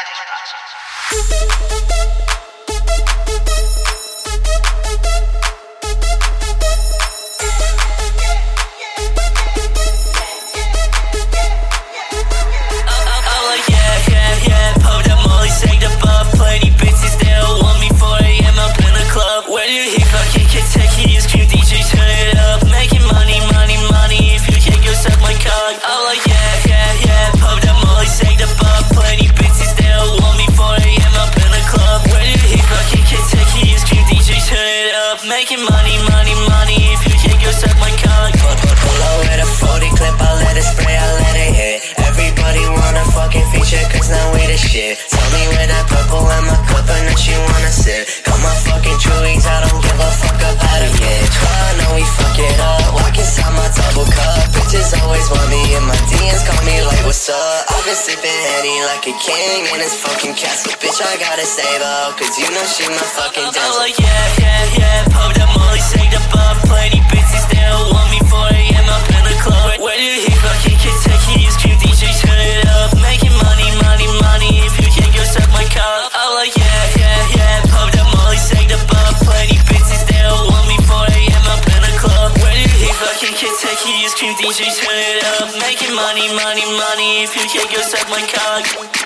Making money, money, money. If you can't go suck my cock. Pull up with a 40 clip, I let it spray, I let it hit. Everybody wanna fucking feature, cause now we the shit. Tell me where that purple in my cup and that you wanna sip. Got my fucking chewies, I don't give a fuck up out of here. I know we fuck it up, walk inside my double cup. Bitches always want me in my DMs, call me like what's up. I've been sipping Henny like a king in this fucking castle. Bitch, I gotta stay low, cause you know she my fucking dancer. I'm like yeah, pop that molly, shake the butt. Plenty bitches, they don't want me 4 AM up in the club. Where do you fucking Kentucky? You scream DJ, turn it up. Making money, money, money. If you can't go suck my cock. I'm like yeah, pop that molly, shake the butt. Plenty bitches, they don't want me 4 AM up in the club. Where do you fucking Kentucky? You scream DJ, turn it up. Making money, money, money. If you can't go suck my cock.